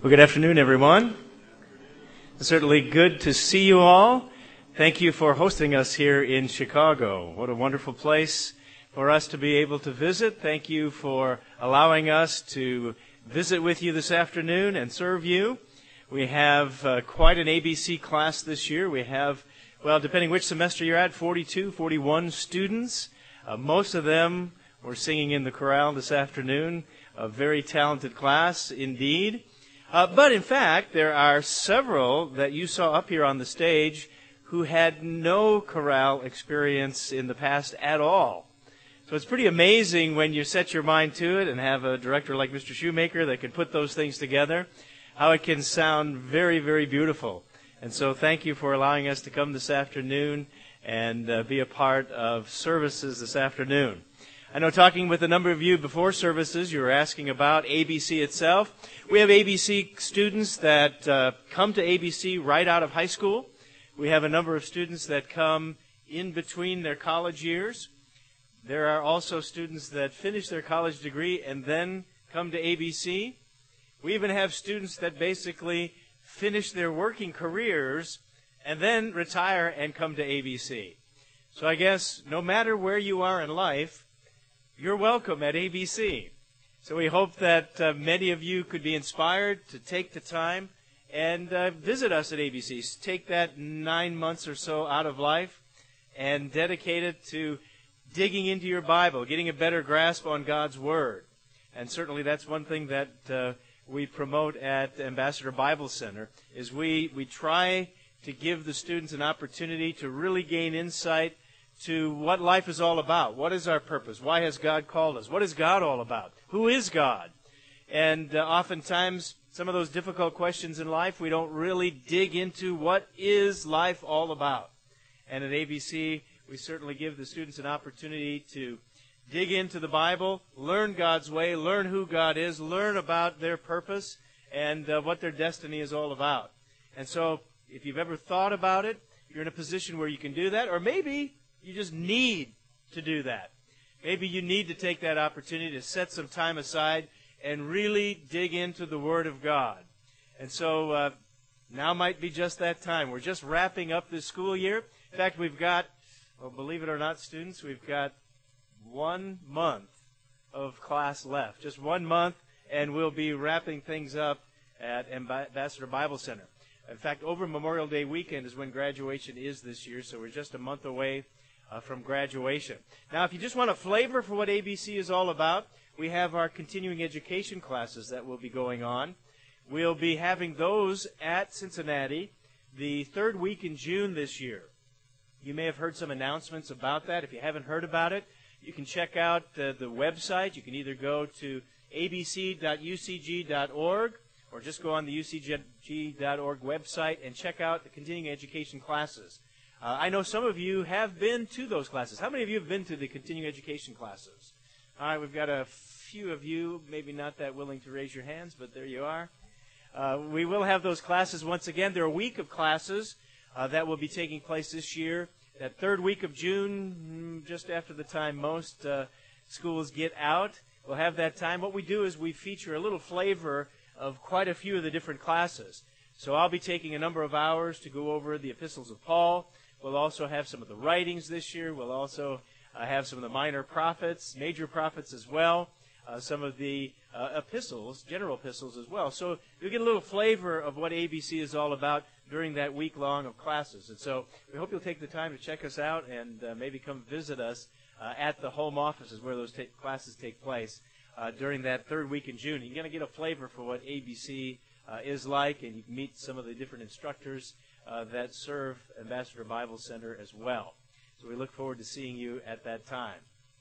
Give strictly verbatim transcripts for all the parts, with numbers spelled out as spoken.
Well, good afternoon, everyone. It's certainly good to see you all. Thank you for hosting us here in Chicago. What a wonderful place for us to be able to visit. Thank you for allowing us to visit with you this afternoon and serve you. We have uh, quite an A B C class this year. We have, well, depending which semester you're at, forty-two, forty-one students. Uh, most of them were singing in the chorale this afternoon. A very talented class indeed. Uh, but in fact, there are several that you saw up here on the stage who had no chorale experience in the past at all. So it's pretty amazing when you set your mind to it and have a director like Mister Shoemaker that can put those things together, how it can sound very, very beautiful. And so thank you for allowing us to come this afternoon and uh, be a part of services this afternoon. I know talking with a number of you before services, you were asking about A B C itself. We have A B C students that uh, come to A B C right out of high school. We have a number of students that come in between their college years. There are also students that finish their college degree and then come to A B C. We even have students that basically finish their working careers and then retire and come to A B C. So I guess no matter where you are in life, you're welcome at A B C. So we hope that uh, many of you could be inspired to take the time and uh, visit us at A B C. Take that nine months or so out of life and dedicate it to digging into your Bible, getting a better grasp on God's Word. And certainly that's one thing that uh, we promote at Ambassador Bible Center, is we, we try to give the students an opportunity to really gain insight to what life is all about. What is our purpose? Why has God called us? What is God all about? Who is God? And uh, oftentimes, some of those difficult questions in life, we don't really dig into what is life all about. And at A B C, we certainly give the students an opportunity to dig into the Bible, learn God's way, learn who God is, learn about their purpose and uh, what their destiny is all about. And so, if you've ever thought about it, you're in a position where you can do that, or maybe you just need to do that. Maybe you need to take that opportunity to set some time aside and really dig into the Word of God. And so uh, now might be just that time. We're just wrapping up this school year. In fact, we've got, well, believe it or not, students, we've got one month of class left. Just one month, and we'll be wrapping things up at Ambassador Bible Center. In fact, over Memorial Day weekend is when graduation is this year, so we're just a month away Uh, from graduation. Now, if you just want a flavor for what A B C is all about, we have our continuing education classes that will be going on. We'll be having those at Cincinnati the third week in June this year. You may have heard some announcements about that. If you haven't heard about it, you can check out uh, the website. You can either go to a b c dot u c g dot org or just go on the u c g dot org website and check out the continuing education classes. Uh, I know some of you have been to those classes. How many of you have been to the continuing education classes? All right, we've got a few of you, maybe not that willing to raise your hands, but there you are. Uh, we will have those classes once again. There are a week of classes uh, that will be taking place this year. That third week of June, just after the time most uh, schools get out, we'll have that time. What we do is we feature a little flavor of quite a few of the different classes. So I'll be taking a number of hours to go over the epistles of Paul. We'll also have some of the writings this year. We'll also uh, have some of the minor prophets, major prophets as well, uh, some of the uh, epistles, general epistles as well. So you'll get a little flavor of what A B C is all about during that week long of classes. And so we hope you'll take the time to check us out and uh, maybe come visit us uh, at the home offices where those ta- classes take place uh, during that third week in June. You're going to get a flavor for what A B C uh, is like, and you can meet some of the different instructors Uh, that serve Ambassador Bible Center as well. So we look forward to seeing you at that time.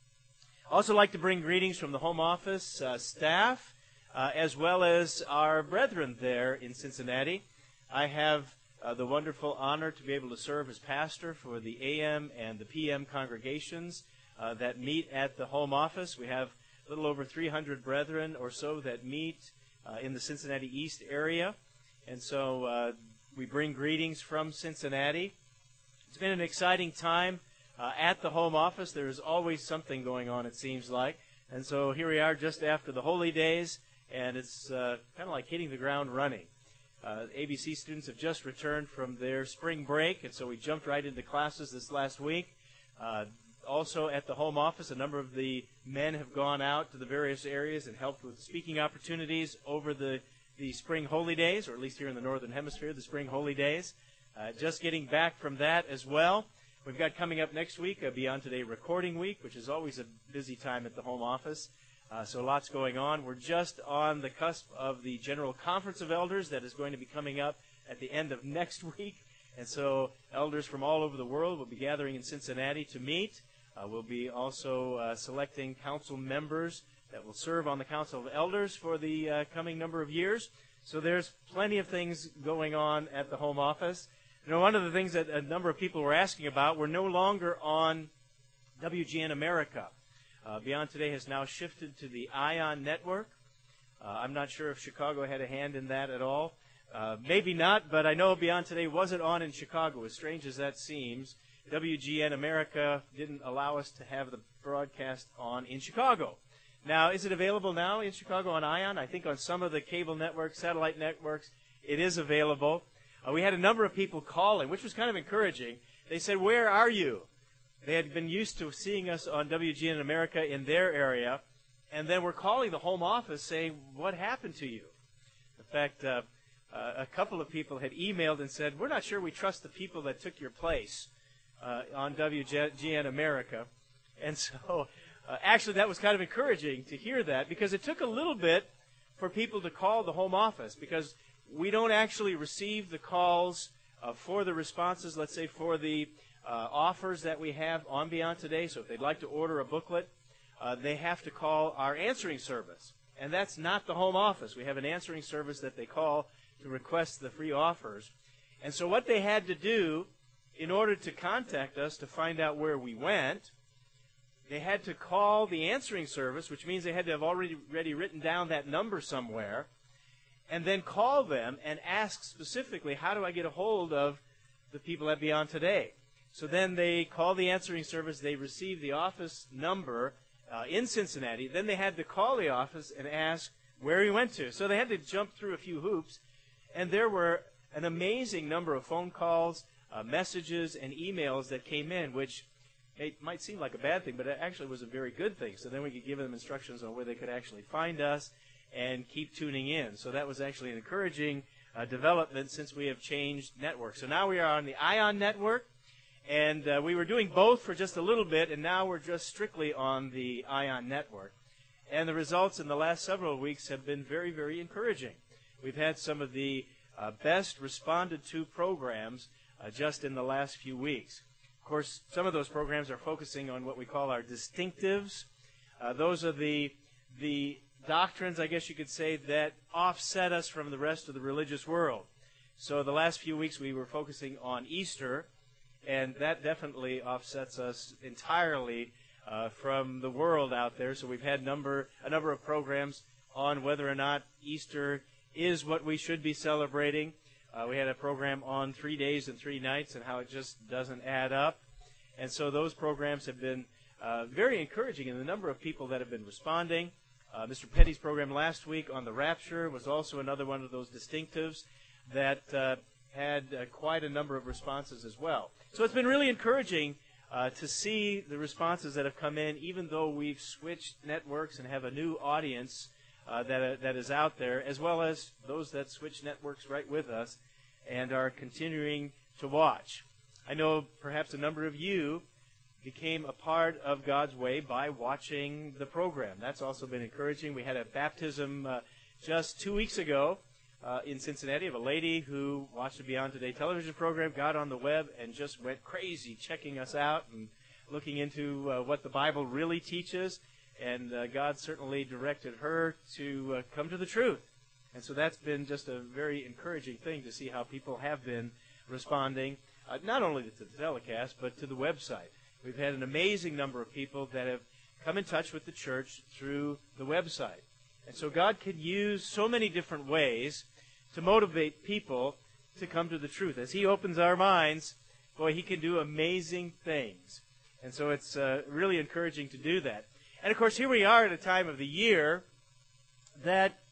Also like to bring greetings from the home office uh, staff, uh, as well as our brethren there in Cincinnati. I have uh, the wonderful honor to be able to serve as pastor for the A M and the P M congregations uh, that meet at the home office. We have a little over three hundred brethren or so that meet uh, in the Cincinnati East area. And so uh, we bring greetings from Cincinnati. It's been an exciting time uh, at the home office. There is always something going on, it seems like. And so here we are just after the holy days, and it's uh, kind of like hitting the ground running. Uh, A B C students have just returned from their spring break, and so we jumped right into classes this last week. Uh, also at the home office, a number of the men have gone out to the various areas and helped with speaking opportunities over the, the spring holy days, or at least here in the Northern Hemisphere, the spring holy days. Uh, just getting back from that as well. We've got coming up next week a Beyond Today recording week, which is always a busy time at the home office. Uh, so lots going on. We're just on the cusp of the General Conference of Elders that is going to be coming up at the end of next week. And so elders from all over the world will be gathering in Cincinnati to meet. Uh, we'll be also uh, selecting council members that will serve on the Council of Elders for the uh, coming number of years. So there's plenty of things going on at the home office. You know, one of the things that a number of people were asking about, we're no longer on W G N America. Uh, Beyond Today has now shifted to the ION network. Uh, I'm not sure if Chicago had a hand in that at all. Uh, maybe not, but I know Beyond Today wasn't on in Chicago, as strange as that seems. W G N America didn't allow us to have the broadcast on in Chicago. Now, is it available now in Chicago on ION? I think on some of the cable networks, satellite networks, it is available. Uh, we had a number of people calling, which was kind of encouraging. They said, "Where are you?" They had been used to seeing us on W G N America in their area, and then were calling the home office saying, "What happened to you?" In fact, uh, uh, a couple of people had emailed and said, "We're not sure we trust the people that took your place uh, on W G N America." And so uh, actually that was kind of encouraging to hear that, because it took a little bit for people to call the home office, because we don't actually receive the calls uh, for the responses, let's say for the Uh, offers that we have on Beyond Today. So if they'd like to order a booklet, uh, they have to call our answering service. And that's not the home office. We have an answering service that they call to request the free offers. And so what they had to do in order to contact us to find out where we went, they had to call the answering service, which means they had to have already, already written down that number somewhere, and then call them and ask specifically, how do I get a hold of the people at Beyond Today? So then they call the answering service, they receive the office number uh, in Cincinnati, then they had to call the office and ask where he went to. So they had to jump through a few hoops, and there were an amazing number of phone calls, uh, messages, and emails that came in, which it might seem like a bad thing, but it actually was a very good thing. So then we could give them instructions on where they could actually find us and keep tuning in. So that was actually an encouraging uh, development since we have changed networks. So now we are on the ION network. And uh, we were doing both for just a little bit, and now we're just strictly on the ION network. And the results in the last several weeks have been very, very encouraging. We've had some of the uh, best responded to programs uh, just in the last few weeks. Of course, some of those programs are focusing on what we call our distinctives. Uh, those are the, the doctrines, I guess you could say, that offset us from the rest of the religious world. So the last few weeks we were focusing on Easter, and that definitely offsets us entirely uh, from the world out there. So we've had number a number of programs on whether or not Easter is what we should be celebrating. Uh, we had a program on three days and three nights and how it just doesn't add up. And so those programs have been uh, very encouraging in the number of people that have been responding. Uh, Mister Petty's program last week on the rapture was also another one of those distinctives that uh, had uh, quite a number of responses as well. So it's been really encouraging uh, to see the responses that have come in, even though we've switched networks and have a new audience uh, that uh, that is out there, as well as those that switch networks right with us and are continuing to watch. I know perhaps a number of you became a part of God's way by watching the program. That's also been encouraging. We had a baptism uh, just two weeks ago Uh, in Cincinnati of a lady who watched the Beyond Today television program, got on the web, and just went crazy checking us out and looking into uh, what the Bible really teaches. And uh, God certainly directed her to uh, come to the truth. And so that's been just a very encouraging thing to see how people have been responding, uh, not only to the telecast, but to the website. We've had an amazing number of people that have come in touch with the church through the website. And so God can use so many different ways to motivate people to come to the truth. As He opens our minds, boy, He can do amazing things. And so it's uh, really encouraging to do that. And of course, here we are at a time of the year that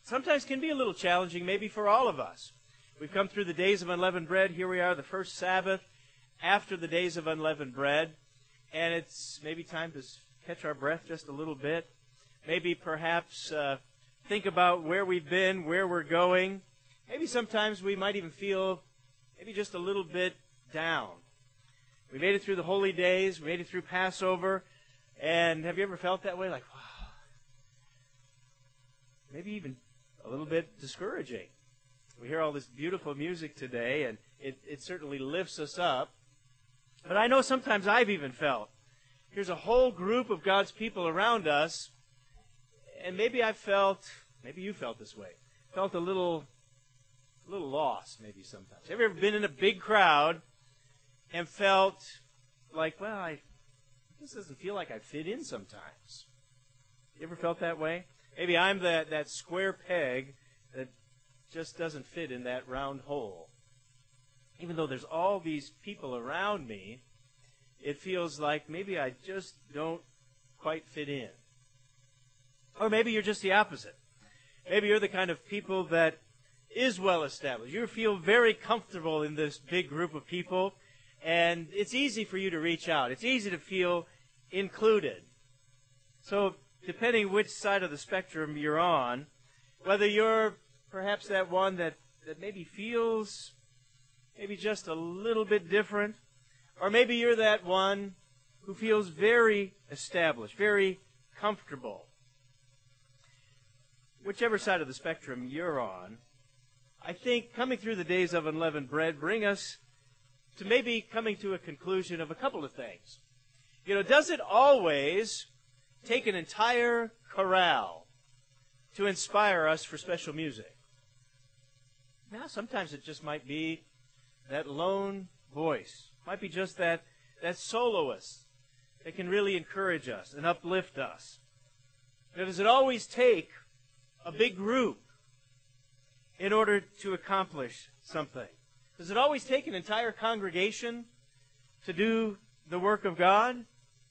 sometimes can be a little challenging, maybe for all of us. We've come through the days of unleavened bread. Here we are, the first Sabbath after the days of unleavened bread. And it's maybe time to catch our breath just a little bit. Maybe perhaps uh, think about where we've been, where we're going. Maybe sometimes we might even feel maybe just a little bit down. We made it through the holy days. We made it through Passover. And have you ever felt that way? Like, wow. Maybe even a little bit discouraging. We hear all this beautiful music today, and it, it certainly lifts us up. But I know sometimes I've even felt, here's a whole group of God's people around us, and maybe I felt, maybe you felt this way, felt a little, a little lost maybe sometimes. Have you ever been in a big crowd and felt like, well, I this doesn't feel like I fit in sometimes? You ever felt that way? Maybe I'm that, that square peg that just doesn't fit in that round hole. Even though there's all these people around me, it feels like maybe I just don't quite fit in. Or maybe you're just the opposite. Maybe you're the kind of people that is well established. You feel very comfortable in this big group of people, and it's easy for you to reach out. It's easy to feel included. So depending which side of the spectrum you're on, whether you're perhaps that one that, that maybe feels maybe just a little bit different, or maybe you're that one who feels very established, very comfortable. Whichever side of the spectrum you're on, I think coming through the days of unleavened bread bring us to maybe coming to a conclusion of a couple of things. You know, does it always take an entire chorale to inspire us for special music? Now, sometimes it just might be that lone voice. Might be just that, that soloist that can really encourage us and uplift us. Now, does it always take a big group in order to accomplish something? Does it always take an entire congregation to do the work of God?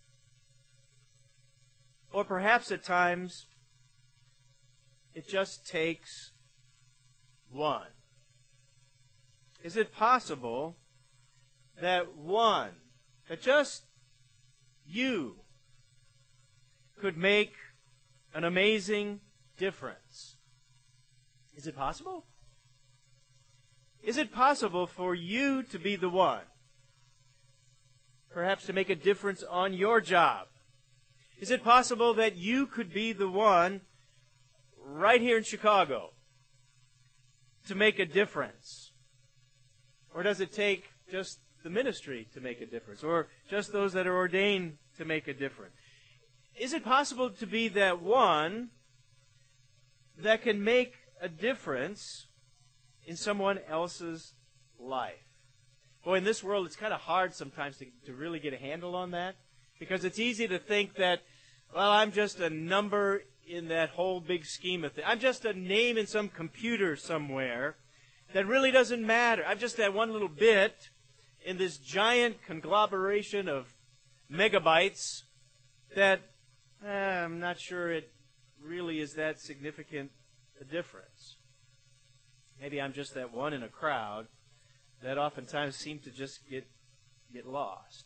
Or perhaps at times it just takes one. Is it possible that one, that just you, could make an amazing difference? Is it possible? Is it possible for you to be the one, perhaps to make a difference on your job? Is it possible that you could be the one right here in Chicago to make a difference? Or does it take just the ministry to make a difference? Or just those that are ordained to make a difference? Is it possible to be that one that can make a difference in someone else's life? Boy, in this world, it's kind of hard sometimes to, to really get a handle on that, because it's easy to think that, well, I'm just a number in that whole big scheme of things. I'm just a name in some computer somewhere that really doesn't matter. I'm just that one little bit in this giant conglomeration of megabytes that eh, I'm not sure it really is that significant a difference. Maybe I'm just that one in a crowd that oftentimes seem to just get get lost.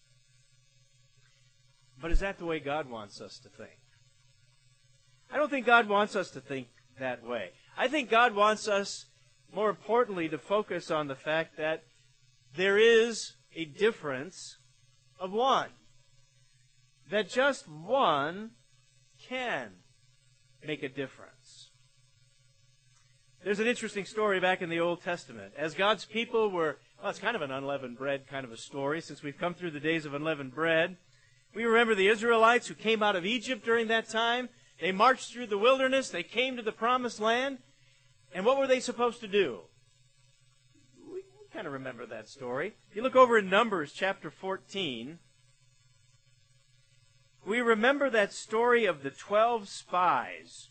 But is that the way God wants us to think? I don't think God wants us to think that way. I think God wants us, more importantly, to focus on the fact that there is a difference of one. That just one can make a difference. There's an interesting story back in the Old Testament. As God's people were, well, it's kind of an unleavened bread kind of a story, since we've come through the days of unleavened bread. We remember the Israelites who came out of Egypt during that time. They marched through the wilderness. They came to the promised land. And what were they supposed to do? We kind of remember that story. If you look over in Numbers chapter fourteen, we remember that story of the twelve spies.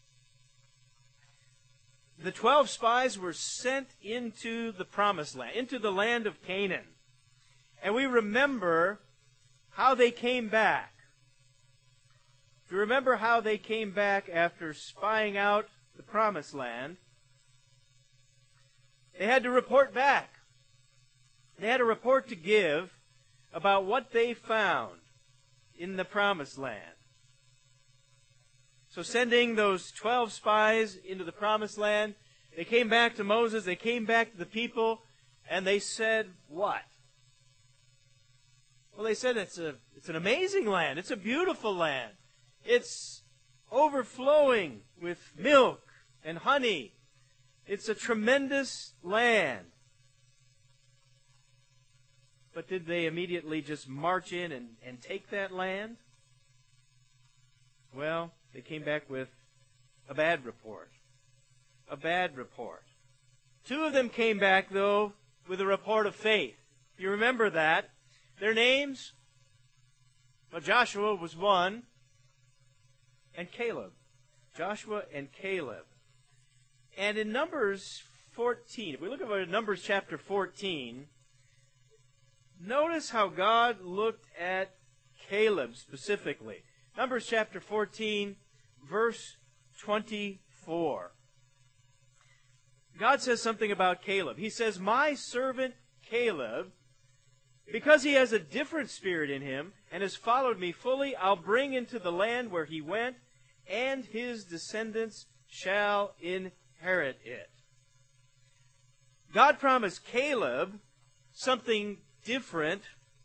The twelve spies were sent into the promised land, into the land of Canaan. And we remember how they came back. Do you remember how they came back after spying out the promised land, they had to report back. They had a report to give about what they found in the promised land. So sending those twelve spies into the promised land, they came back to Moses, they came back to the people, and they said what? Well, they said it's a it's an amazing land. It's a beautiful land. It's overflowing with milk and honey. It's a tremendous land. But did they immediately just march in and, and take that land? Well, they came back with a bad report. A bad report. Two of them came back, though, with a report of faith. You remember that? Their names? Well, Joshua was one, and Caleb. Joshua and Caleb. And in Numbers fourteen, if we look at Numbers chapter fourteen, notice how God looked at Caleb specifically. Numbers chapter fourteen, verse twenty-four. God says something about Caleb. He says, "My servant Caleb, because he has a different spirit in him and has followed me fully, I'll bring into the land where he went, and his descendants shall inherit it." God promised Caleb something different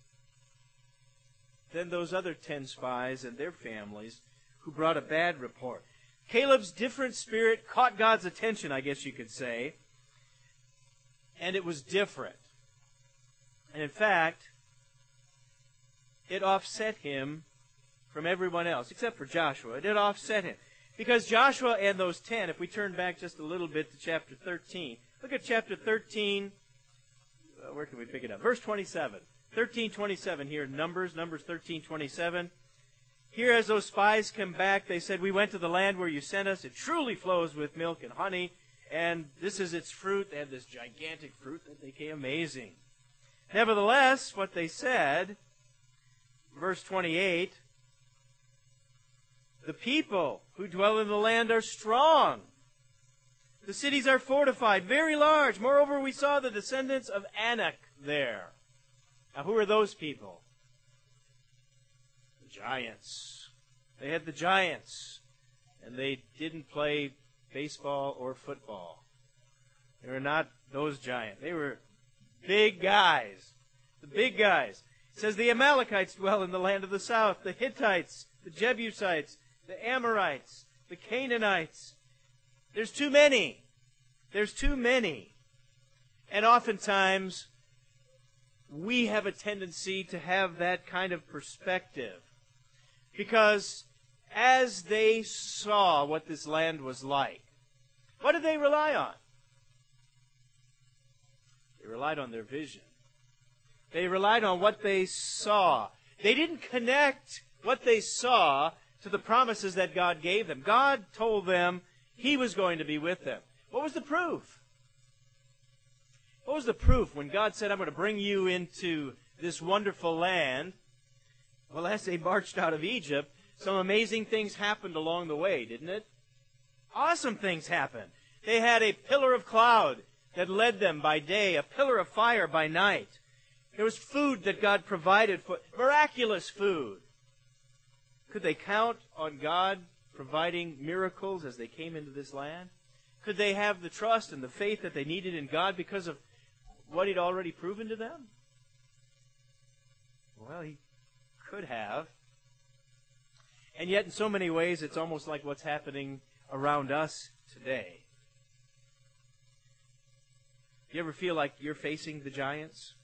than those other ten spies and their families who brought a bad report. Caleb's different spirit caught God's attention, I guess you could say, and it was different. And in fact, it offset him from everyone else, except for Joshua. It did offset him. Because Joshua and those ten, if we turn back just a little bit to chapter thirteen, look at chapter thirteen. Uh, where can we pick it up? Verse twenty-seven. thirteen twenty-seven here, Numbers, Numbers thirteen twenty-seven. Here as those spies come back, they said, "We went to the land where you sent us. It truly flows with milk and honey, and this is its fruit." They had this gigantic fruit that became amazing. Nevertheless, what they said, verse twenty-eight, "The people who dwell in the land are strong. The cities are fortified, very large. Moreover, we saw the descendants of Anak there." Now, who are those people? The giants. They had the giants, and they didn't play baseball or football. They were not those giants. They were big guys. The big guys. It says the Amalekites dwell in the land of the south, the Hittites, the Jebusites, the Amorites, the Canaanites. There's too many. There's too many. And oftentimes, we have a tendency to have that kind of perspective. Because as they saw what this land was like, what did they rely on? They relied on their vision. They relied on what they saw. They didn't connect what they saw to the promises that God gave them. God told them He was going to be with them. What was the proof? What was the proof when God said, "I'm going to bring you into this wonderful land"? Well, as they marched out of Egypt, some amazing things happened along the way, didn't it? Awesome things happened. They had a pillar of cloud that led them by day, a pillar of fire by night. There was food that God provided for, miraculous food. Could they count on God providing miracles as they came into this land? Could they have the trust and the faith that they needed in God because of what He'd already proven to them? Well, He could have. And yet, in so many ways, it's almost like what's happening around us today. You ever feel like you're facing the giants?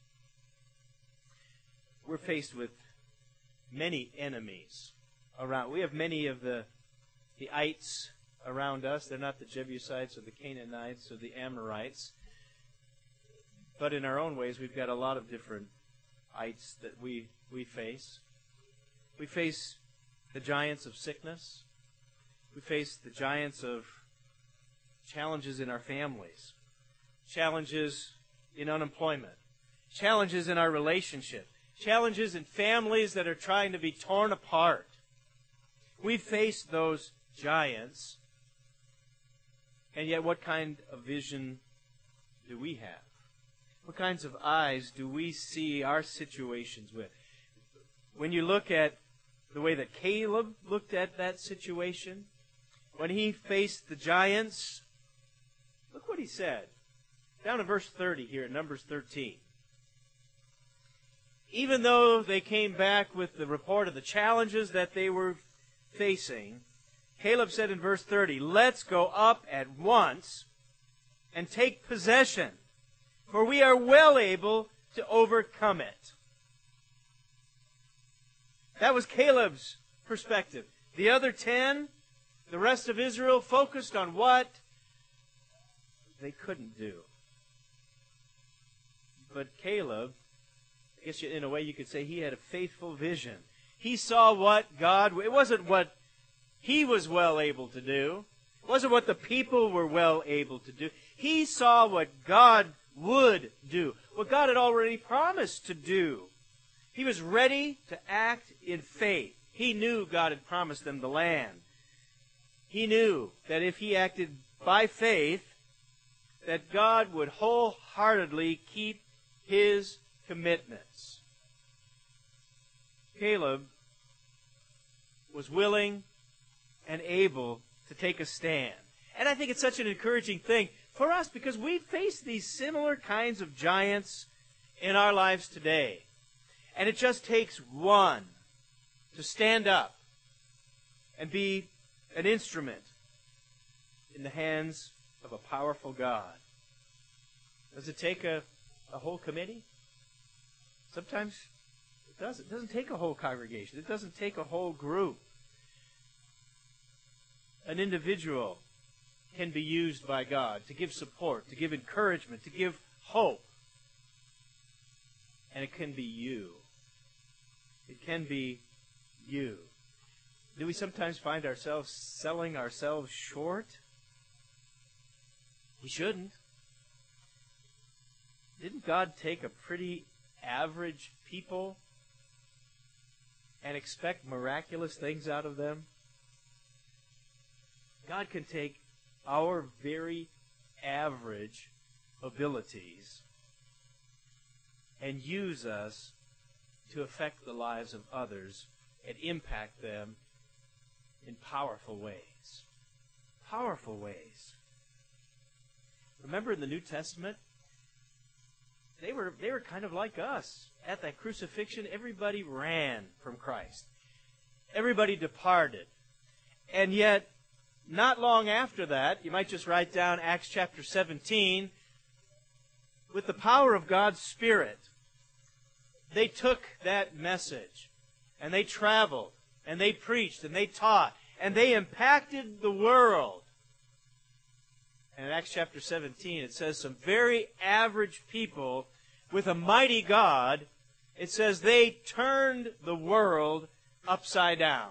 We're faced with many enemies around. We have many of the the ites around us. They're not the Jebusites or the Canaanites or the Amorites. But in our own ways, we've got a lot of different ites that we, we face. We face the giants of sickness. We face the giants of challenges in our families. Challenges in unemployment. Challenges in our relationship. Challenges in families that are trying to be torn apart. We face those giants. And yet, what kind of vision do we have? What kinds of eyes do we see our situations with? When you look at the way that Caleb looked at that situation, when he faced the giants, look what he said. Down in verse thirty here, in Numbers thirteen. Even though they came back with the report of the challenges that they were facing, Caleb said in verse thirty, "Let's go up at once and take possession, for we are well able to overcome it." That was Caleb's perspective. The other ten, the rest of Israel, focused on what they couldn't do. But Caleb, I guess in a way you could say he had a faithful vision. He saw what God, it wasn't what he was well able to do. It wasn't what the people were well able to do. He saw what God would do, what God had already promised to do. He was ready to act in faith. He knew God had promised them the land. He knew that if he acted by faith, that God would wholeheartedly keep his commitments. Caleb was willing and able to take a stand. And I think it's such an encouraging thing for us because we face these similar kinds of giants in our lives today. And it just takes one to stand up and be an instrument in the hands of a powerful God. Does it take a, a whole committee? Sometimes it does. It doesn't take a whole congregation. It doesn't take a whole group. An individual can be used by God to give support, to give encouragement, to give hope. And it can be you. It can be you. Do we sometimes find ourselves selling ourselves short? We shouldn't. Didn't God take a pretty average people and expect miraculous things out of them? God can take our very average abilities and use us to affect the lives of others and impact them in powerful ways. Powerful ways. Remember in the New Testament, they were they were kind of like us. At that crucifixion, everybody ran from Christ. Everybody departed. And yet, not long after that, you might just write down Acts chapter seventeen, with the power of God's Spirit, they took that message, and they traveled, and they preached, and they taught, and they impacted the world. And in Acts chapter seventeen, it says some very average people with a mighty God, it says they turned the world upside down.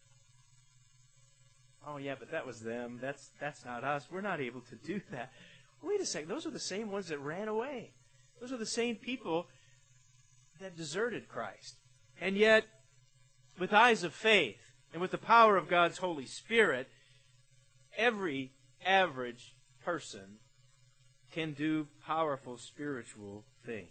Oh yeah, but that was them. That's that's not us. We're not able to do that. Wait a second. Those are the same ones that ran away. Those are the same people that deserted Christ. And yet, with eyes of faith and with the power of God's Holy Spirit, every average person can do powerful spiritual things.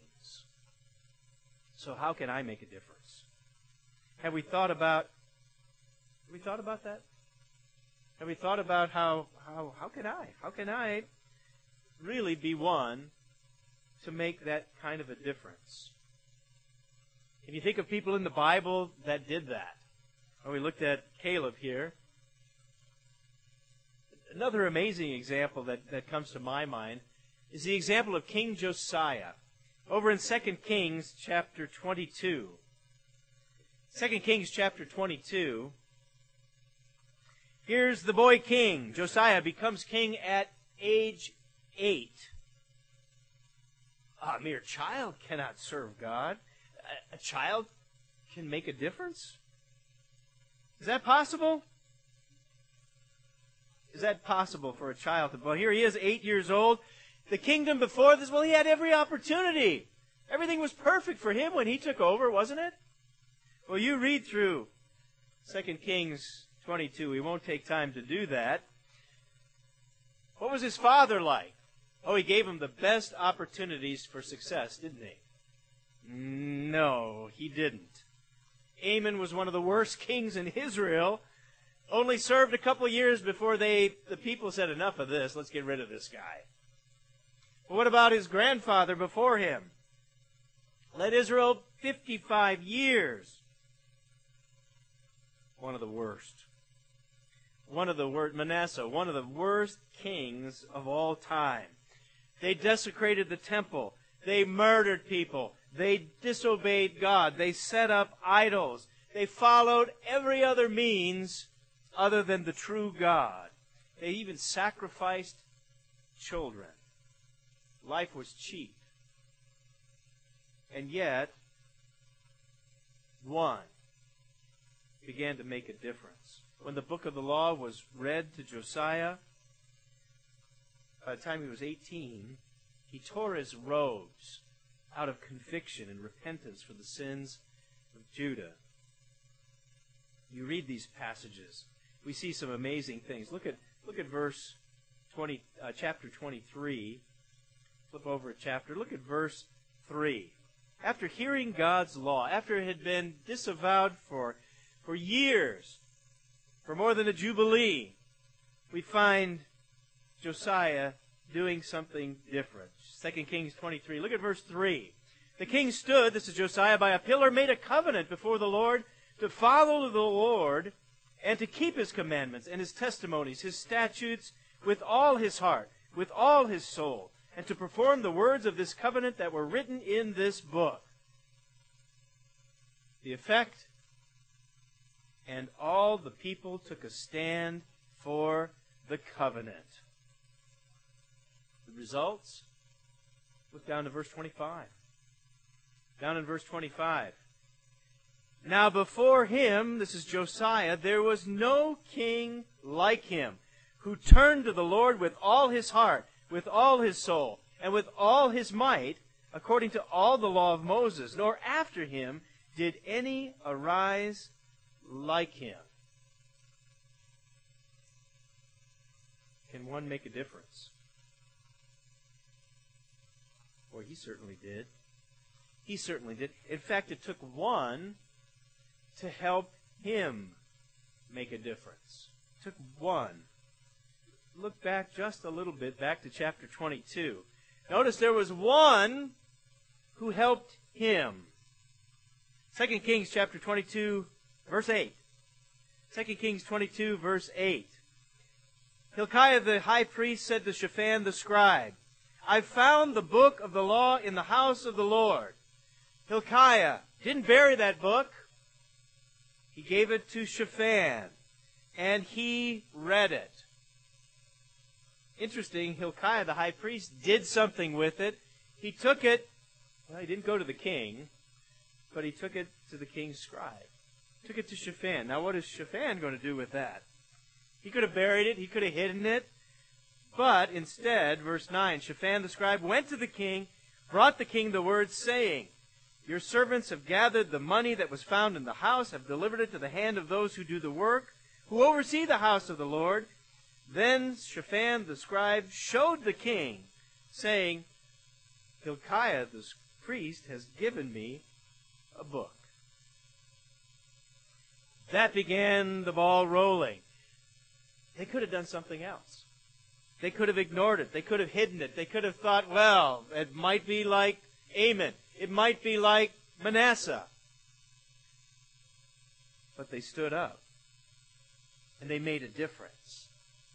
So how can I make a difference? Have we thought about have we thought about that? Have we thought about how how how can I? How can I really be one to make that kind of a difference? Can you think of people in the Bible that did that? Well, we looked at Caleb here. Another amazing example that, that comes to my mind is the example of King Josiah. Over in Second Kings chapter twenty-two. Second Kings chapter twenty-two. Here's the boy king. Josiah becomes king at age eight. A mere child cannot serve God. A, a child can make a difference? Is that possible? Is that possible for a child to... Well, here he is, eight years old. The kingdom before this, well, he had every opportunity. Everything was perfect for him when he took over, wasn't it? Well, you read through Second Kings twenty-two. We won't take time to do that. What was his father like? Oh, he gave him the best opportunities for success, didn't he? No, he didn't. Amon was one of the worst kings in Israel, only served a couple years before they, the people said, enough of this, let's get rid of this guy. But what about his grandfather before him? Led Israel fifty-five years. One of the worst. One of the worst, Manasseh, one of the worst kings of all time. They desecrated the temple. They murdered people. They disobeyed God. They set up idols. They followed every other means other than the true God. They even sacrificed children. Life was cheap. And yet, one began to make a difference. When the book of the law was read to Josiah, by the time he was eighteen, he tore his robes out of conviction and repentance for the sins of Judah. You read these passages, we see some amazing things. Look at look at verse twenty, uh, chapter twenty-three. Flip over a chapter. Look at verse three. After hearing God's law, after it had been disavowed for for years, for more than a jubilee, we find Josiah doing something different. Second Kings twenty-three. Look at verse three. The king stood, this is Josiah, by a pillar, made a covenant before the Lord to follow the Lord and to keep his commandments and his testimonies, his statutes, with all his heart, with all his soul, and to perform the words of this covenant that were written in this book. The effect, and all the people took a stand for the covenant. The results? Look down to verse twenty-five. Down in verse twenty-five. Now before him, this is Josiah, there was no king like him, who turned to the Lord with all his heart, with all his soul, and with all his might, according to all the law of Moses. Nor after him did any arise like him. Can one make a difference? Boy, he certainly did. He certainly did. In fact, it took one to help him make a difference. It took one. Look back just a little bit, back to chapter twenty-two. Notice there was one who helped him. Second Kings chapter twenty-two, verse eight. Second Kings twenty-two, verse eight. Hilkiah the high priest said to Shaphan the scribe, I found the book of the law in the house of the Lord. Hilkiah didn't bury that book. He gave it to Shaphan, and he read it. Interesting, Hilkiah the high priest did something with it. He took it, well, he didn't go to the king, but he took it to the king's scribe. Took it to Shaphan. Now what is Shaphan going to do with that? He could have buried it, he could have hidden it, but instead, verse nine, Shaphan the scribe went to the king, brought the king the words, saying, Your servants have gathered the money that was found in the house, have delivered it to the hand of those who do the work, who oversee the house of the Lord. Then Shaphan the scribe showed the king, saying, Hilkiah the priest has given me a book. That began the ball rolling. They could have done something else. They could have ignored it. They could have hidden it. They could have thought, well, it might be like Amon. It might be like Manasseh. But they stood up. And they made a difference.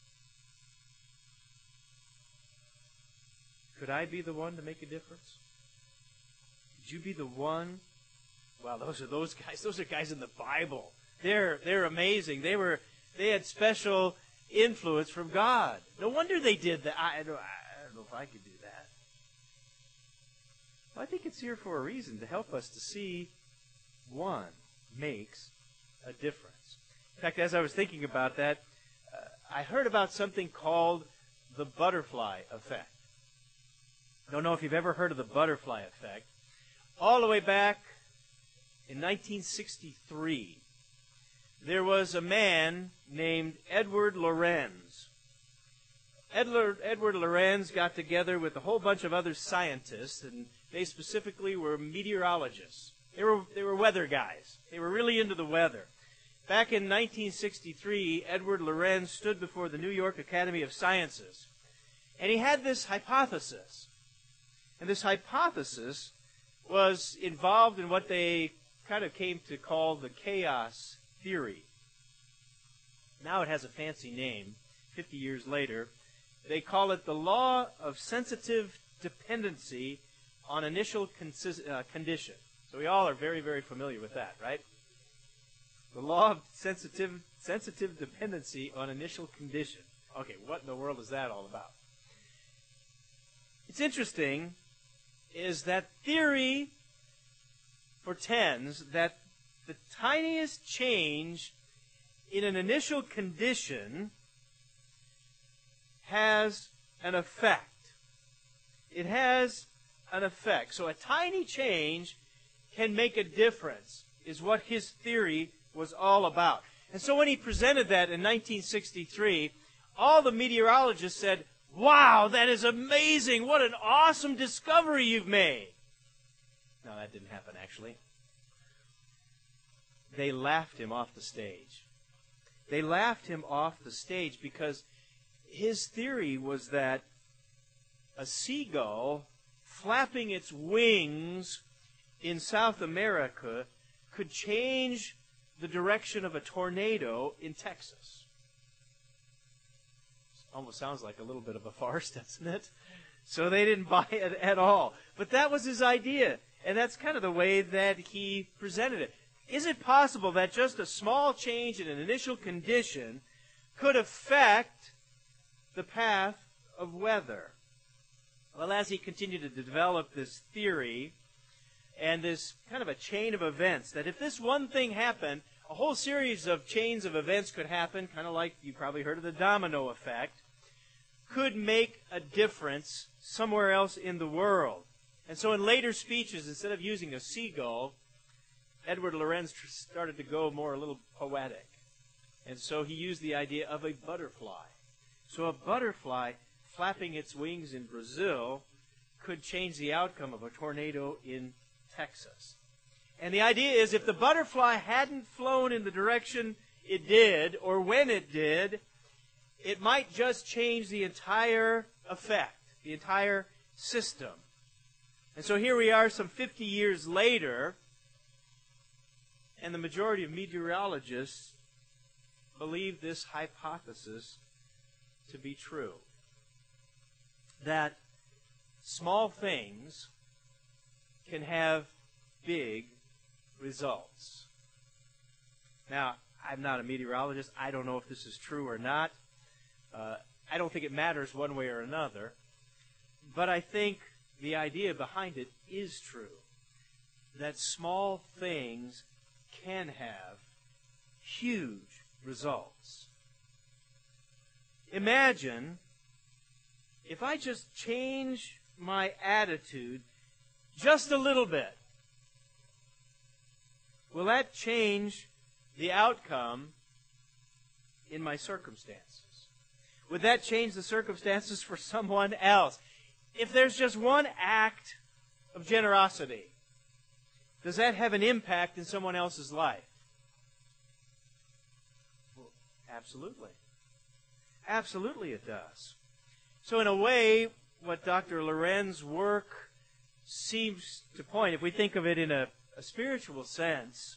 Could I be the one to make a difference? Could you be the one? Well, those are those guys. Those are guys in the Bible. They're they're amazing. They were they had special influence from God. No wonder they did that. I, I, don't, I don't know if I could do that. Well, I think it's here for a reason, to help us to see one makes a difference. In fact, as I was thinking about that, uh, I heard about something called the butterfly effect. I don't know if you've ever heard of the butterfly effect. All the way back in nineteen sixty-three, there was a man named Edward Lorenz Edward, Edward Lorenz got together with a whole bunch of other scientists, and they specifically were meteorologists. They were, they were weather guys. They were really into the weather. Back in nineteen sixty-three, Edward Lorenz stood before the New York Academy of Sciences, and he had this hypothesis. And this hypothesis was involved in what they kind of came to call the chaos theory. Now it has a fancy name, fifty years later. They call it the law of sensitive dependency on initial consis- uh, condition. So we all are very, very familiar with that, right? The law of sensitive, sensitive dependency on initial condition. Okay, what in the world is that all about? It's interesting is that theory portends that the tiniest change in an initial condition has an effect. It has an effect. So a tiny change can make a difference, is what his theory was all about. And so when he presented that in nineteen sixty-three, all the meteorologists said, "Wow, that is amazing! What an awesome discovery you've made!" No, that didn't happen, actually. They laughed him off the stage. They laughed him off the stage because his theory was that a seagull flapping its wings in South America could change the direction of a tornado in Texas. Almost sounds like a little bit of a farce, doesn't it? So they didn't buy it at all. But that was his idea, and that's kind of the way that he presented it. Is it possible that just a small change in an initial condition could affect the path of weather? Well, as he continued to develop this theory and this kind of a chain of events, that if this one thing happened, a whole series of chains of events could happen, kind of like you probably heard of the domino effect, could make a difference somewhere else in the world. And so in later speeches, instead of using a seagull, Edward Lorenz started to go more a little poetic. And so he used the idea of a butterfly. So a butterfly flapping its wings in Brazil could change the outcome of a tornado in Texas. And the idea is if the butterfly hadn't flown in the direction it did, or when it did, it might just change the entire effect, the entire system. And so here we are some fifty years later, and the majority of meteorologists believe this hypothesis to be true. That small things can have big results. Now, I'm not a meteorologist. I don't know if this is true or not. Uh, I don't think it matters one way or another. But I think the idea behind it is true. That small things can have huge results. Imagine if I just change my attitude just a little bit. Will that change the outcome in my circumstances? Would that change the circumstances for someone else? If there's just one act of generosity, does that have an impact in someone else's life? Well, absolutely. Absolutely it does. So in a way, what Doctor Lorenz's work seems to point, if we think of it in a, a spiritual sense,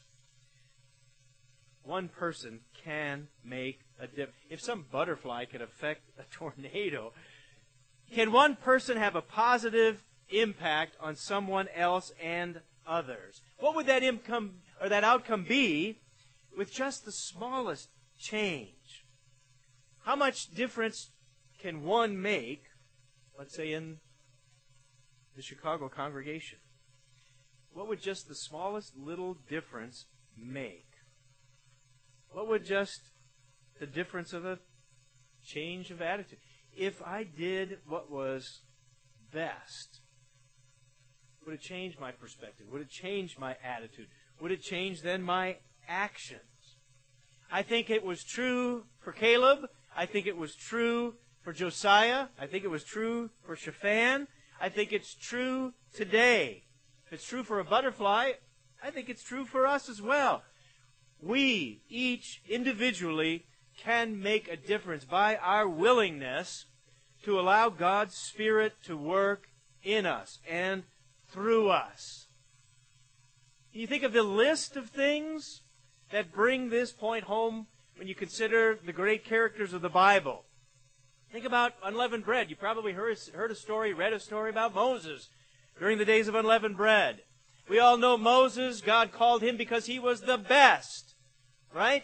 one person can make a difference. If some butterfly can affect a tornado, can one person have a positive impact on someone else and others? What would that income or that outcome be with just the smallest change? How much difference can one make, let's say in the Chicago congregation? What would just the smallest little difference make? What would just the difference of a change of attitude? If I did what was best, would it change my perspective? Would it change my attitude? Would it change then my actions? I think it was true for Caleb. I think it was true for Josiah. I think it was true for Shaphan. I think it's true today. If it's true for a butterfly, I think it's true for us as well. We, each individually, can make a difference by our willingness to allow God's Spirit to work in us and through us. You think of the list of things that bring this point home when you consider the great characters of the Bible. Think about unleavened bread. You probably heard, heard a story, read a story about Moses during the days of unleavened bread. We all know Moses. God called him because he was the best. Right?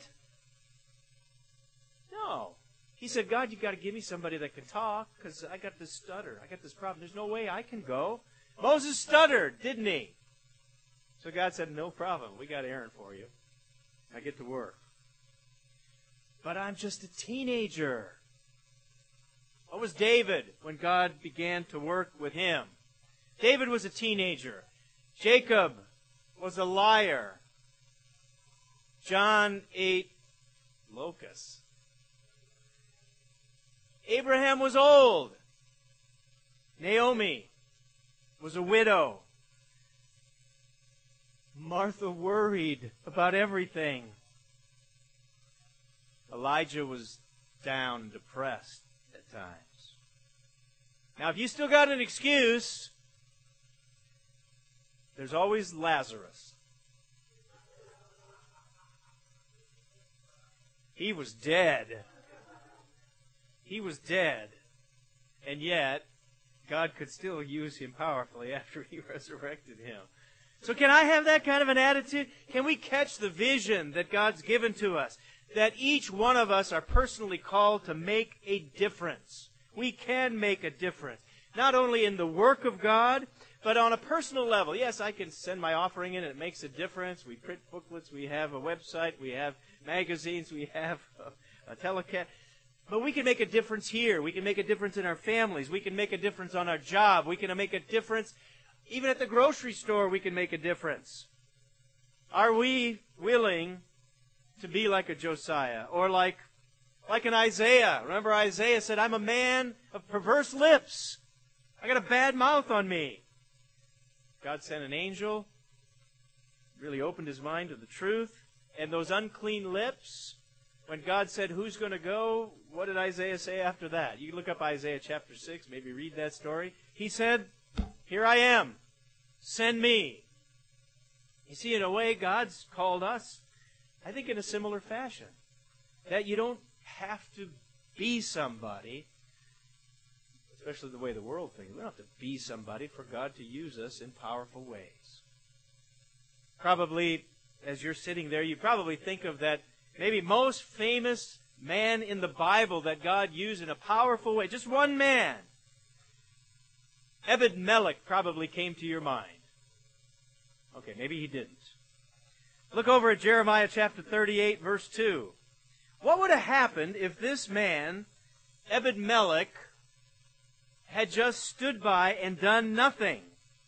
No. He said, God, you've got to give me somebody that can talk because I got this stutter. I got this problem. There's no way I can go. Moses stuttered, didn't he? So God said, no problem. We got Aaron for you. I get to work. But I'm just a teenager. What was David when God began to work with him? David was a teenager. Jacob was a liar. John ate locusts. Abraham was old. Naomi was a widow. Martha worried about everything. Elijah was down and depressed at times. Now, if you still got an excuse, there's always Lazarus. He was dead. He was dead. And yet, God could still use him powerfully after he resurrected him. So can I have that kind of an attitude? Can we catch the vision that God's given to us? That each one of us are personally called to make a difference. We can make a difference. Not only in the work of God, but on a personal level. Yes, I can send my offering in and it makes a difference. We print booklets, we have a website, we have magazines, we have a, a telecast. But we can make a difference here. We can make a difference in our families. We can make a difference on our job. We can make a difference even at the grocery store. We can make a difference. Are we willing to be like a Josiah or like, like an Isaiah? Remember Isaiah said, I'm a man of perverse lips. I got a bad mouth on me. God sent an angel, really opened his mind to the truth. And those unclean lips, when God said, who's going to go? What did Isaiah say after that? You can look up Isaiah chapter six, maybe read that story. He said, here I am. Send me. You see, in a way, God's called us, I think, in a similar fashion. That you don't have to be somebody, especially the way the world thinks. We don't have to be somebody for God to use us in powerful ways. Probably, as you're sitting there, you probably think of that maybe most famous man in the Bible that God used in a powerful way. Just one man. Ebed-Melech probably came to your mind. Okay, maybe he didn't. Look over at Jeremiah chapter thirty-eight, verse two. What would have happened if this man, Ebed-Melech, had just stood by and done nothing?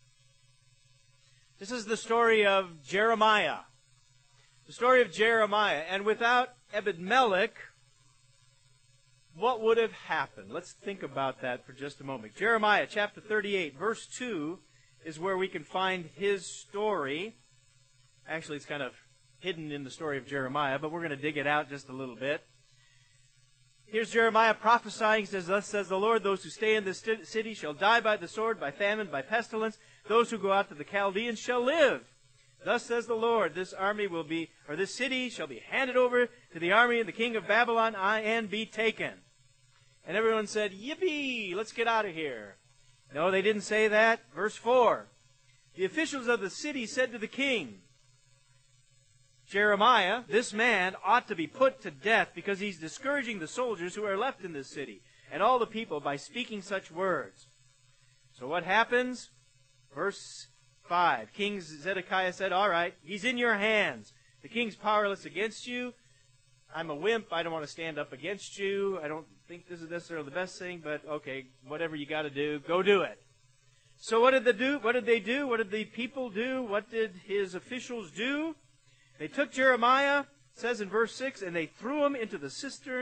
This is the story of Jeremiah. The story of Jeremiah. And without Ebed-Melech, what would have happened? Let's think about that for just a moment. Jeremiah chapter thirty-eight, verse two is where we can find his story. Actually, it's kind of hidden in the story of Jeremiah, but we're going to dig it out just a little bit. Here's Jeremiah prophesying. He says, thus says the Lord, those who stay in this city shall die by the sword, by famine, by pestilence. Those who go out to the Chaldeans shall live. Thus says the Lord, this army will be, or this city shall be handed over to the army of the king of Babylon and be taken. And everyone said, yippee, let's get out of here. No, they didn't say that. Verse four. The officials of the city said to the king, Jeremiah, this man ought to be put to death because he's discouraging the soldiers who are left in this city and all the people by speaking such words. So what happens? Verse five. King Zedekiah said, all right, he's in your hands. The king's powerless against you. I'm a wimp. I don't want to stand up against you. I don't think this is necessarily the best thing, but okay, whatever you got to do, go do it. So what did they do? What did they do? What did the people do? What did his officials do? They took Jeremiah, it says in verse six, and they threw him into the cistern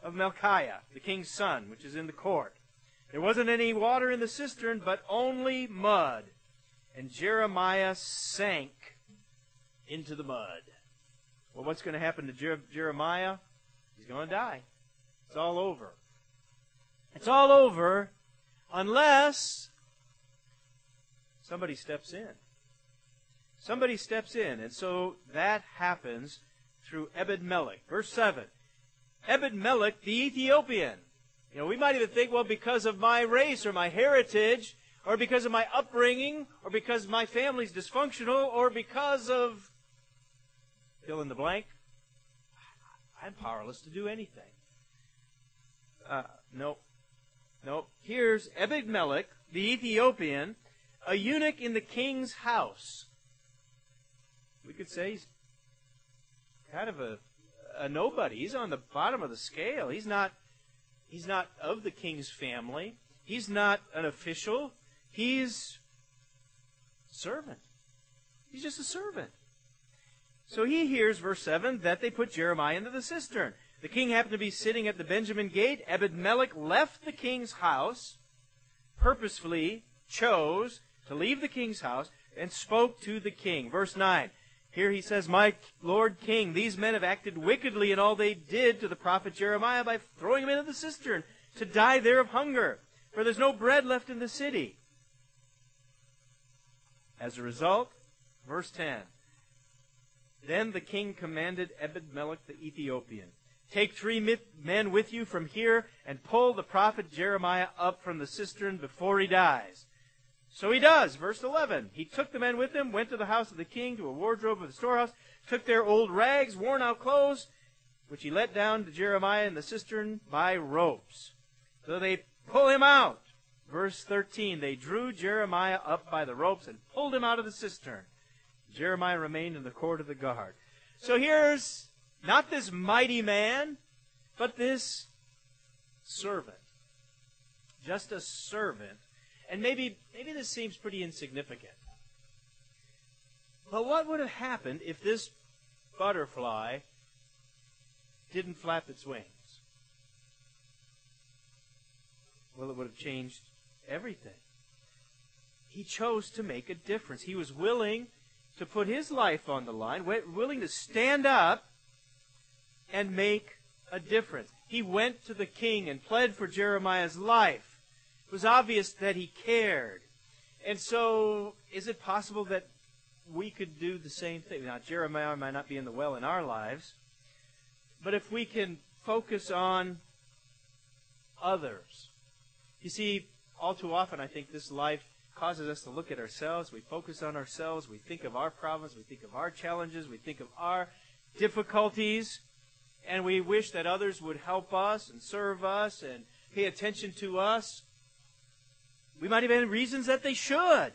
of Melchiah, the king's son, which is in the court. There wasn't any water in the cistern, but only mud. And Jeremiah sank into the mud. Well, what's going to happen to Jer- Jeremiah? He's going to die. It's all over. It's all over unless somebody steps in. Somebody steps in. And so that happens through Ebed-Melech. Verse seven. Ebed-Melech the Ethiopian. You know, we might even think, well, because of my race or my heritage, or because of my upbringing, or because my family's dysfunctional, or because of fill in the blank, I'm powerless to do anything. Uh, nope. Nope. Here's Ebed-Melech the Ethiopian, a eunuch in the king's house. We could say he's kind of a, a nobody. He's on the bottom of the scale. He's not, he's not of the king's family. He's not an official. He's a servant. He's just a servant. So he hears, verse seven, that they put Jeremiah into the cistern. The king happened to be sitting at the Benjamin gate. Ebed-Melech left the king's house, purposefully chose to leave the king's house, and spoke to the king. Verse nine. Here he says, "My Lord King, these men have acted wickedly in all they did to the prophet Jeremiah by throwing him into the cistern to die there of hunger, for there's no bread left in the city." As a result, verse ten, "Then the king commanded Ebed-Melech the Ethiopian, 'Take three men with you from here and pull the prophet Jeremiah up from the cistern before he dies.' So he does. Verse eleven. He took the men with him, went to the house of the king, to a wardrobe of the storehouse, took their old rags, worn out clothes, which he let down to Jeremiah in the cistern by ropes. So they pull him out. Verse thirteen. They drew Jeremiah up by the ropes and pulled him out of the cistern. Jeremiah remained in the court of the guard." So here's not this mighty man, but this servant. Just a servant. And maybe, maybe this seems pretty insignificant. But what would have happened if this butterfly didn't flap its wings? Well, it would have changed everything. He chose to make a difference. He was willing to put his life on the line, willing to stand up and make a difference. He went to the king and pled for Jeremiah's life. It was obvious that he cared. And so, is it possible that we could do the same thing? Now, Jeremiah might not be in the well in our lives, but if we can focus on others. You see, all too often, I think this life causes us to look at ourselves. We focus on ourselves. We think of our problems. We think of our challenges. We think of our difficulties. And we wish that others would help us and serve us and pay attention to us. We might have had reasons that they should.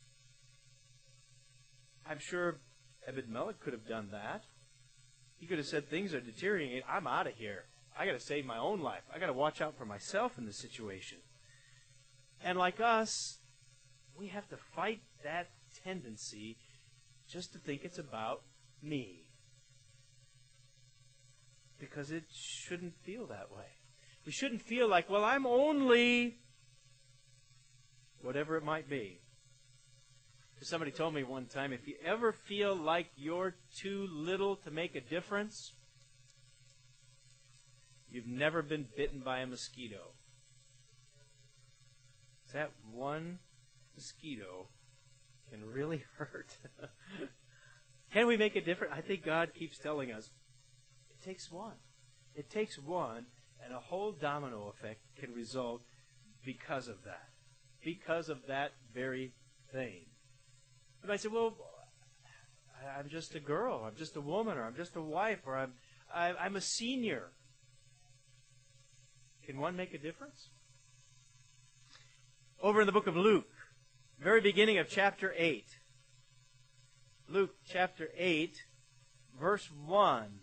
I'm sure Ebed-Melech could have done that. He could have said, "Things are deteriorating. I'm out of here. I got to save my own life. I got to watch out for myself in this situation." And like us, we have to fight that tendency just to think it's about me. Because it shouldn't feel that way. We shouldn't feel like, well, I'm only whatever it might be. Somebody told me one time, if you ever feel like you're too little to make a difference, you've never been bitten by a mosquito. That one mosquito can really hurt. Can we make a difference? I think God keeps telling us, it takes one. It takes one, and a whole domino effect can result because of that. Because of that very thing. You might say, well, I'm just a girl, I'm just a woman, or I'm just a wife, or I'm, I'm a senior. Can one make a difference? Over in the book of Luke, very beginning of chapter eight. Luke chapter eight, verse one.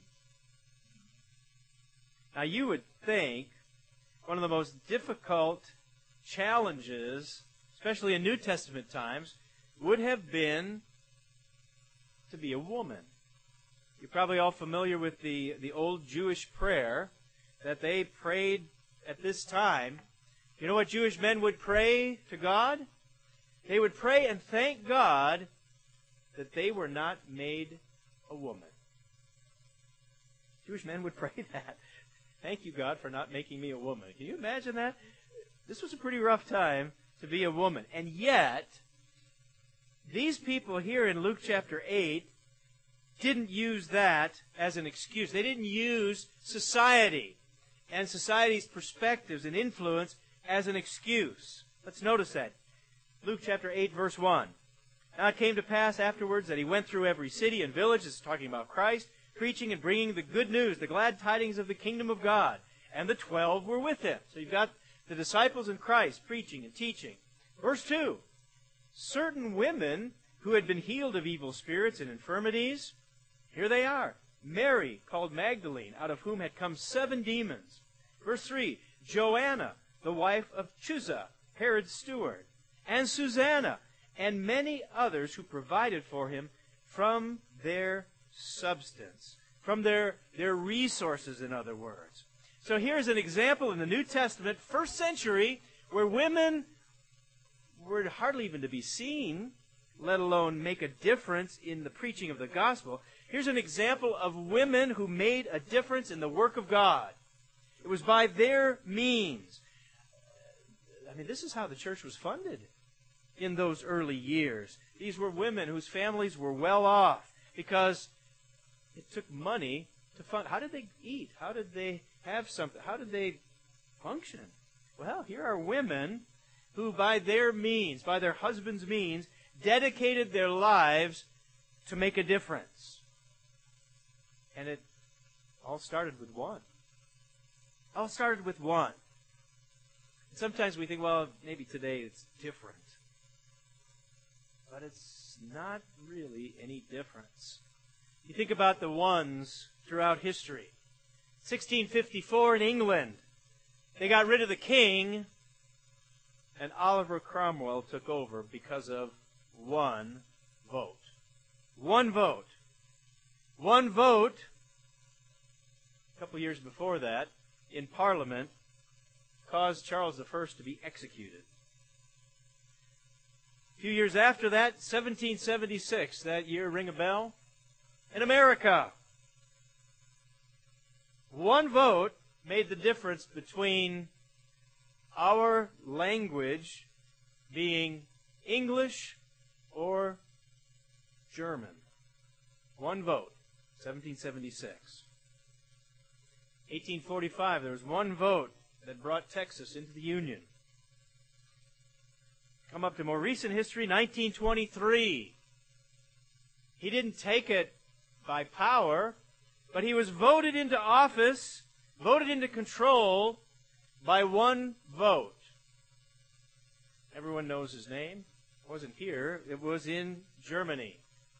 Now you would think one of the most difficult challenges, especially in New Testament times, would have been to be a woman. You're probably all familiar with the, the old Jewish prayer that they prayed at this time. You know what Jewish men would pray to God? They would pray and thank God that they were not made a woman. Jewish men would pray that. Thank you, God, for not making me a woman. Can you imagine that? This was a pretty rough time to be a woman. And yet, these people here in Luke chapter eight didn't use that as an excuse. They didn't use society and society's perspectives and influence as an excuse. Let's notice that. Luke chapter eight, verse one. Now it came to pass afterwards that he went through every city and village, this is talking about Christ, preaching and bringing the good news, the glad tidings of the kingdom of God. And the twelve were with him. So you've got the disciples in Christ preaching and teaching. Verse two. Certain women who had been healed of evil spirits and infirmities, here they are. Mary, called Magdalene, out of whom had come seven demons. Verse three. Joanna, the wife of Chuza, Herod's steward, and Susanna, and many others who provided for him from their substance, from their, their resources, in other words. So here's an example in the New Testament, first century, where women were hardly even to be seen, let alone make a difference in the preaching of the gospel. Here's an example of women who made a difference in the work of God. It was by their means. I mean, this is how the church was funded in those early years. These were women whose families were well off because it took money to fund. How did they eat? How did they have something? How did they function? Well, here are women who by their means, by their husbands' means, dedicated their lives to make a difference. And it all started with one. All started with one. Sometimes we think, well, maybe today it's different. But it's not really any difference. You think about the ones throughout history. sixteen fifty-four in England, they got rid of the king, and Oliver Cromwell took over because of one vote. One vote. One vote, a couple years before that, in Parliament, caused Charles the First to be executed. A few years after that, seventeen seventy-six, that year, ring a bell? In America. One vote made the difference between our language being English or German. One vote, seventeen seventy-six. eighteen forty-five, there was one vote that brought Texas into the Union. Come up to more recent history, nineteen twenty-three. He didn't take it by power, but he was voted into office, voted into control by one vote. Everyone knows his name. It wasn't here. It was in Germany.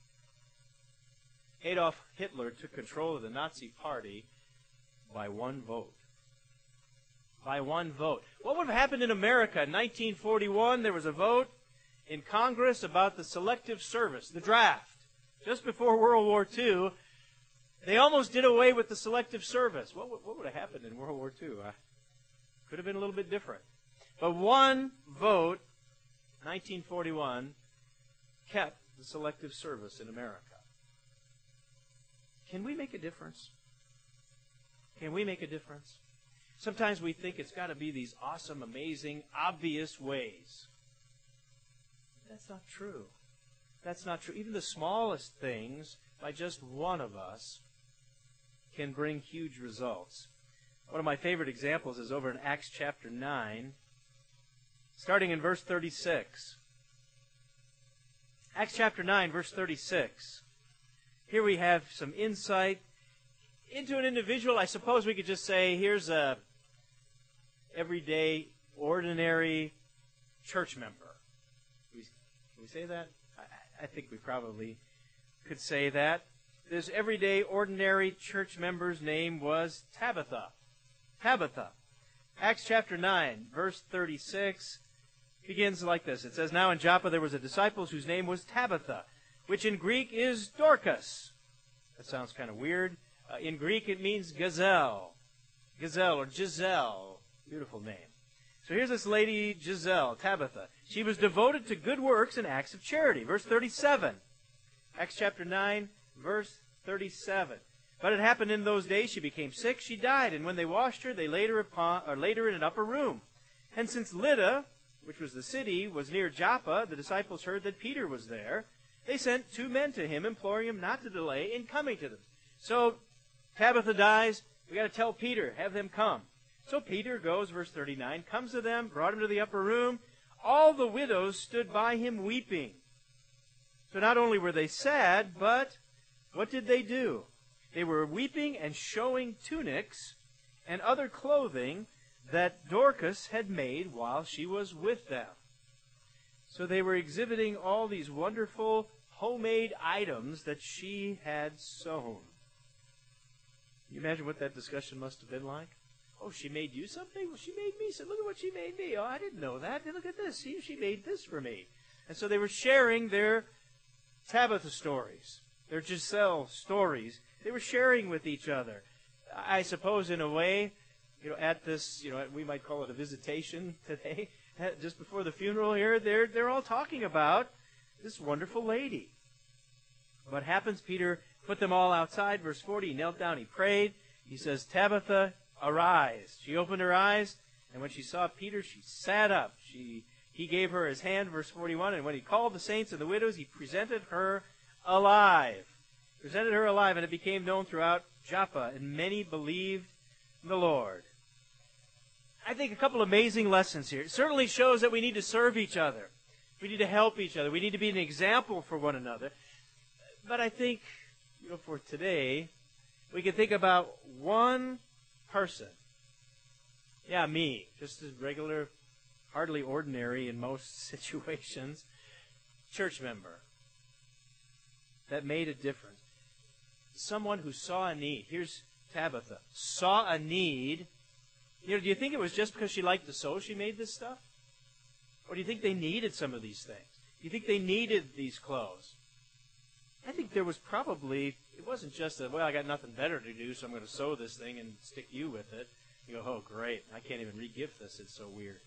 Adolf Hitler took control of the Nazi Party by one vote. By one vote. What would have happened in America in nineteen forty-one? There was a vote in Congress about the Selective Service, the draft. Just before World War Two, they almost did away with the Selective Service. What would, what would have happened in World War Two? Uh, could have been a little bit different. But one vote, nineteen forty-one, kept the Selective Service in America. Can we make a difference? Can we make a difference? Sometimes we think it's got to be these awesome, amazing, obvious ways. That's not true. That's not true. Even the smallest things, by just one of us, can bring huge results. One of my favorite examples is over in Acts chapter nine, starting in verse thirty-six. Acts chapter nine, verse thirty-six. Here we have some insight into an individual. I suppose we could just say, here's a everyday, ordinary church member. Can we, can we say that? I, I think we probably could say that. This everyday, ordinary church member's name was Tabitha. Tabitha. Acts chapter nine, verse thirty-six, begins like this. It says, Now in Joppa there was a disciple whose name was Tabitha, which in Greek is Dorcas. That sounds kind of weird. Uh, in Greek it means gazelle. Gazelle or Giselle. Beautiful name. So here's this lady, Giselle, Tabitha. She was devoted to good works and acts of charity. Verse thirty-seven. Acts chapter nine, verse thirty-seven. But it happened in those days she became sick, she died, and when they washed her, they laid her, upon, or laid her in an upper room. And since Lydda, which was the city, was near Joppa, the disciples heard that Peter was there. They sent two men to him, imploring him not to delay in coming to them. So Tabitha dies. We got to tell Peter, have them come. So Peter goes, verse thirty-nine, comes to them, brought him to the upper room. All the widows stood by him weeping. So not only were they sad, but what did they do? They were weeping and showing tunics and other clothing that Dorcas had made while she was with them. So they were exhibiting all these wonderful homemade items that she had sewn. Can you imagine what that discussion must have been like? Oh, she made you something? Well, she made me something. Look at what she made me. Oh, I didn't know that. Look at this. See, she made this for me. And so they were sharing their Tabitha stories, their Giselle stories. They were sharing with each other. I suppose in a way, you know, at this, you know, we might call it a visitation today, just before the funeral here, they're, they're all talking about this wonderful lady. What happens? Peter put them all outside. Verse forty, he knelt down, he prayed. He says, Tabitha, arise. She opened her eyes, and when she saw Peter, she sat up. She He gave her his hand, verse forty-one, and when he called the saints and the widows, he presented her alive. Presented her alive, and it became known throughout Joppa, and many believed in the Lord. I think a couple amazing lessons here. It certainly shows that we need to serve each other. We need to help each other. We need to be an example for one another. But I think, you know, for today, we can think about one person. Yeah, me. Just a regular, hardly ordinary in most situations, church member that made a difference. Someone who saw a need. Here's Tabitha. Saw a need. You know, do you think it was just because she liked to sew she made this stuff? Or do you think they needed some of these things? Do you think they needed these clothes? I think there was probably, it wasn't just that, well, I got nothing better to do, so I'm going to sew this thing and stick you with it. You go, oh, great. I can't even re-gift this. It's so weird.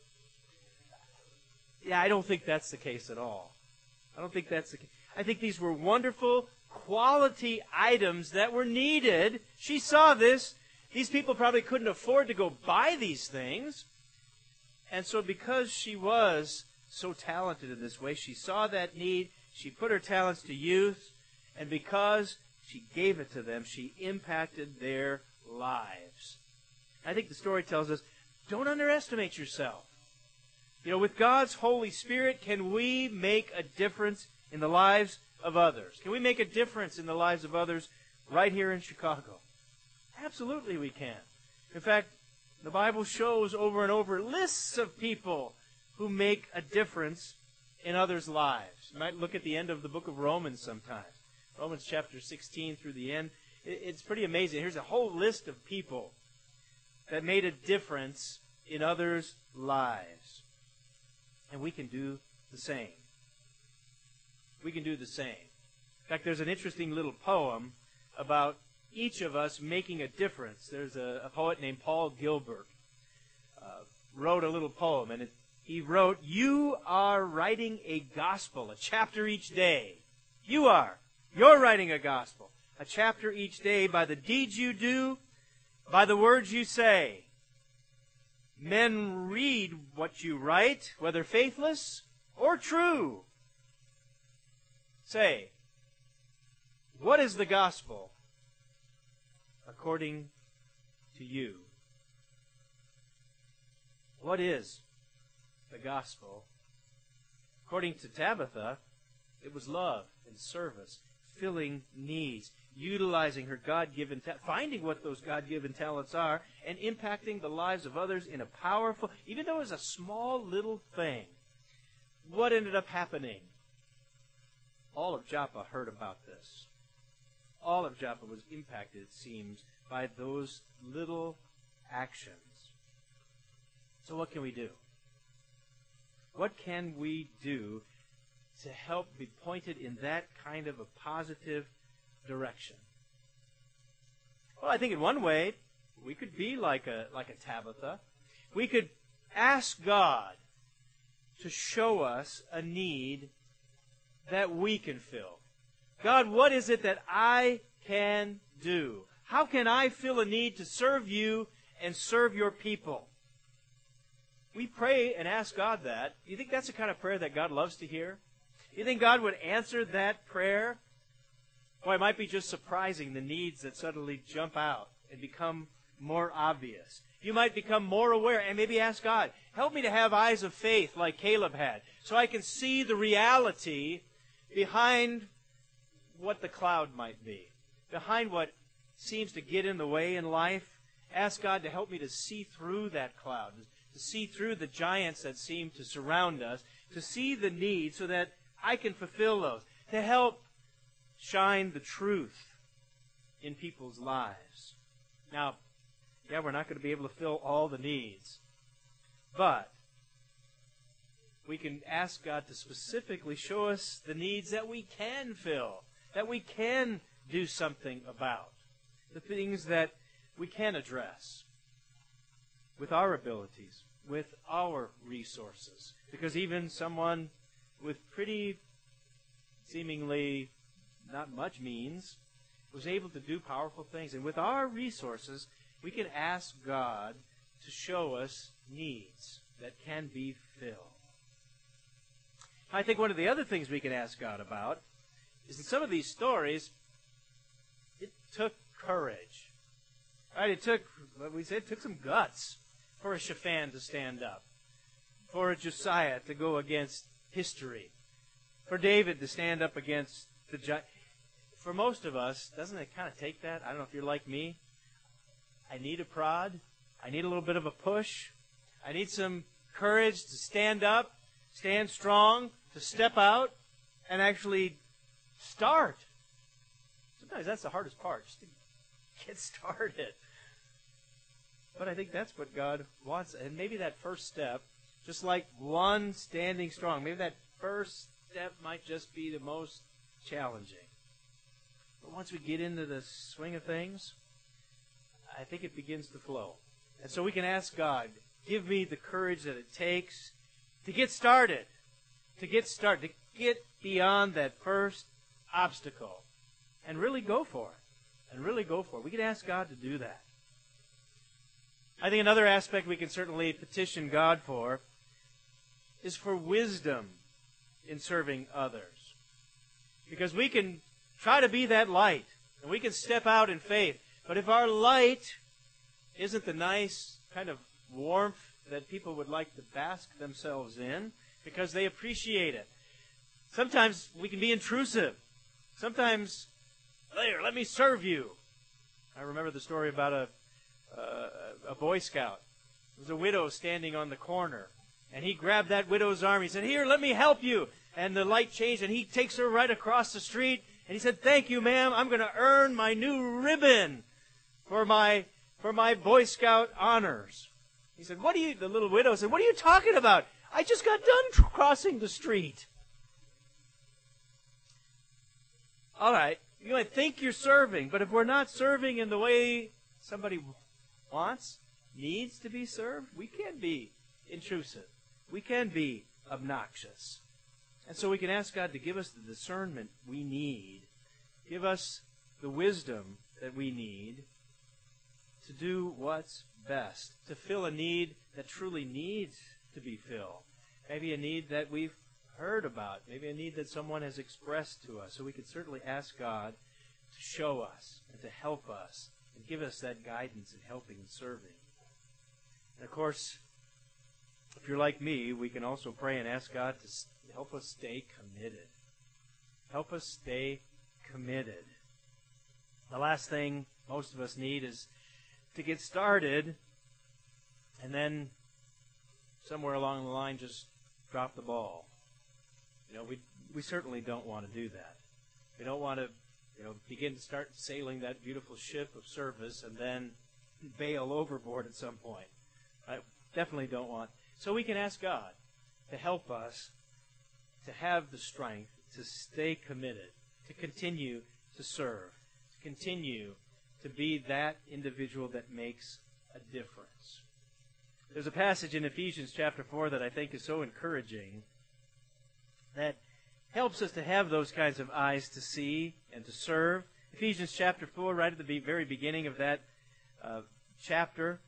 Yeah, I don't think that's the case at all. I don't think that's the case. I think these were wonderful, quality items that were needed. She saw this. These people probably couldn't afford to go buy these things. And so because she was so talented in this way, she saw that need. She put her talents to use. And because she gave it to them, she impacted their lives. I think the story tells us, don't underestimate yourself. You know, with God's Holy Spirit, can we make a difference in the lives of others? Can we make a difference in the lives of others right here in Chicago? Absolutely we can. In fact, the Bible shows over and over lists of people who make a difference in others' lives. You might look at the end of the book of Romans sometimes. Romans chapter sixteen through the end. It's pretty amazing. Here's a whole list of people that made a difference in others' lives. And we can do the same. We can do the same. In fact, there's an interesting little poem about each of us making a difference. There's a, a poet named Paul Gilbert uh, wrote a little poem, and it, he wrote, "You are writing a gospel, a chapter each day. You are. You're writing a gospel, a chapter each day by the deeds you do, by the words you say. Men read what you write, whether faithless or true. Say, what is the gospel according to you?" What is the gospel? According to Tabitha, it was love and service, filling needs, utilizing her God-given ta- finding what those God-given talents are, and impacting the lives of others in a powerful, even though it was a small little thing. What ended up happening? All of Joppa heard about this. All of Joppa was impacted, it seems, by those little actions. So what can we do? What can we do to help be pointed in that kind of a positive direction? Well, I think in one way, we could be like a like a Tabitha. We could ask God to show us a need that we can fill. God, what is it that I can do? How can I fill a need to serve you and serve your people? We pray and ask God that. You think that's the kind of prayer that God loves to hear? You think God would answer that prayer? Boy, it might be just surprising, the needs that suddenly jump out and become more obvious. You might become more aware and maybe ask God, help me to have eyes of faith like Caleb had, so I can see the reality behind what the cloud might be, behind what seems to get in the way in life. Ask God to help me to see through that cloud, to see through the giants that seem to surround us, to see the need so that I can fulfill those, to help shine the truth in people's lives. Now, yeah, we're not going to be able to fill all the needs, but we can ask God to specifically show us the needs that we can fill, that we can do something about, the things that we can address with our abilities, with our resources. Because even someone with pretty seemingly not much means was able to do powerful things. And with our resources, we can ask God to show us needs that can be filled. I think one of the other things we can ask God about is in some of these stories, it took courage. Right? It took, what we said, it took some guts for a Shaphan to stand up, for a Josiah to go against history, for David to stand up against the giant. For most of us, doesn't it kind of take that? I don't know if you're like me. I need a prod. I need a little bit of a push. I need some courage to stand up, stand strong, to step out, and actually start. Sometimes that's the hardest part, just to get started. But I think that's what God wants. And maybe that first step, just like one standing strong, maybe that first step might just be the most challenging. But once we get into the swing of things, I think it begins to flow. And so we can ask God, give me the courage that it takes to get started, to get started, to get beyond that first obstacle, and really go for it, and really go for it. We can ask God to do that. I think another aspect we can certainly petition God for is for wisdom in serving others. Because we can try to be that light, and we can step out in faith. But if our light isn't the nice kind of warmth that people would like to bask themselves in because they appreciate it, sometimes we can be intrusive. Sometimes, there, let me serve you. I remember the story about a, uh, a Boy Scout. There was a widow standing on the corner, and he grabbed that widow's arm. He said, here, let me help you. And the light changed, and he takes her right across the street. And he said, thank you, ma'am. I'm going to earn my new ribbon for my for my Boy Scout honors. He said, what are you, the little widow said, what are you talking about? I just got done crossing the street. All right, you might think you're serving, but if we're not serving in the way somebody wants, needs to be served, we can be intrusive. We can be obnoxious. And so we can ask God to give us the discernment we need, give us the wisdom that we need to do what's best, to fill a need that truly needs to be filled. Maybe a need that we've heard about, maybe a need that someone has expressed to us. So we can certainly ask God to show us and to help us and give us that guidance in helping and serving. And of course, if you're like me, we can also pray and ask God to help us stay committed. Help us stay committed. The last thing most of us need is to get started and then somewhere along the line just drop the ball. You know, we we certainly don't want to do that. We don't want to, you know, begin to start sailing that beautiful ship of service and then bail overboard at some point. I definitely don't want. So we can ask God to help us to have the strength to stay committed, to continue to serve, to continue to be that individual that makes a difference. There's a passage in Ephesians chapter four that I think is so encouraging that helps us to have those kinds of eyes to see and to serve. Ephesians chapter four, right at the be- very beginning of that uh, chapter.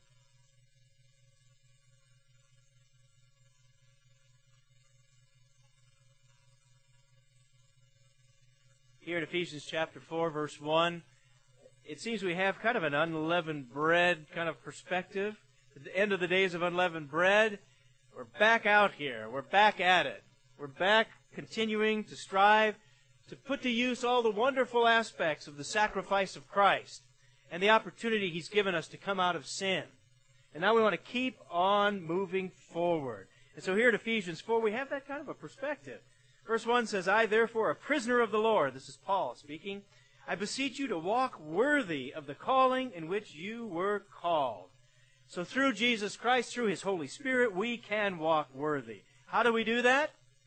Here in Ephesians chapter four, verse one, it seems we have kind of an unleavened bread kind of perspective. At the end of the days of unleavened bread, we're back out here. We're back at it. We're back continuing to strive to put to use all the wonderful aspects of the sacrifice of Christ and the opportunity He's given us to come out of sin. And now we want to keep on moving forward. And so here at Ephesians four, we have that kind of a perspective. Verse one says, I, therefore, a prisoner of the Lord, this is Paul speaking, I beseech you to walk worthy of the calling in which you were called. So through Jesus Christ, through His Holy Spirit, we can walk worthy. How do we do that?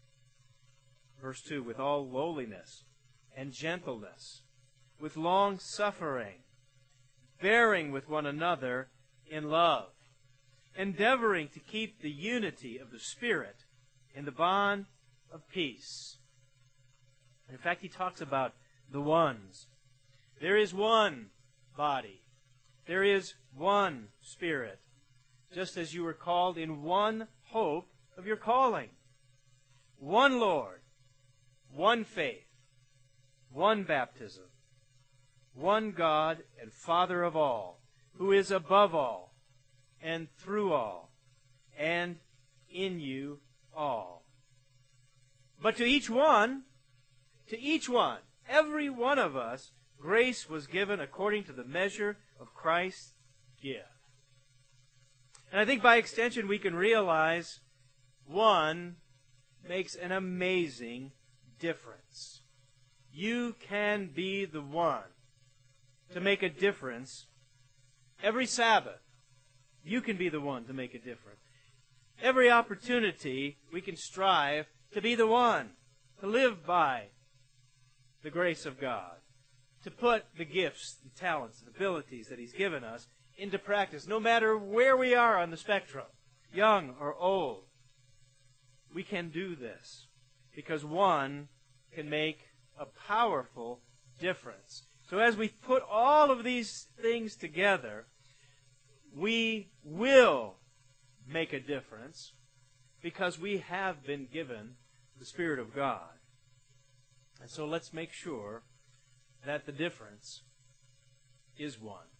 Verse two, with all lowliness and gentleness, with long suffering, bearing with one another in love, endeavoring to keep the unity of the Spirit in the bond of peace. In fact, he talks about the ones. There is one body. There is one Spirit, just as you were called in one hope of your calling. One Lord, one faith, one baptism, one God and Father of all, who is above all, and through all, and in you all. But to each one, to each one, every one of us, grace was given according to the measure of Christ's gift. And I think by extension we can realize one makes an amazing difference. You can be the one to make a difference every Sabbath. You can be the one to make a difference. Every opportunity we can strive to be the one, to live by the grace of God, to put the gifts, the talents, the abilities that He's given us into practice, no matter where we are on the spectrum, young or old. We can do this because one can make a powerful difference. So as we put all of these things together, we will make a difference because we have been given the Spirit of God. And so let's make sure that the difference is one.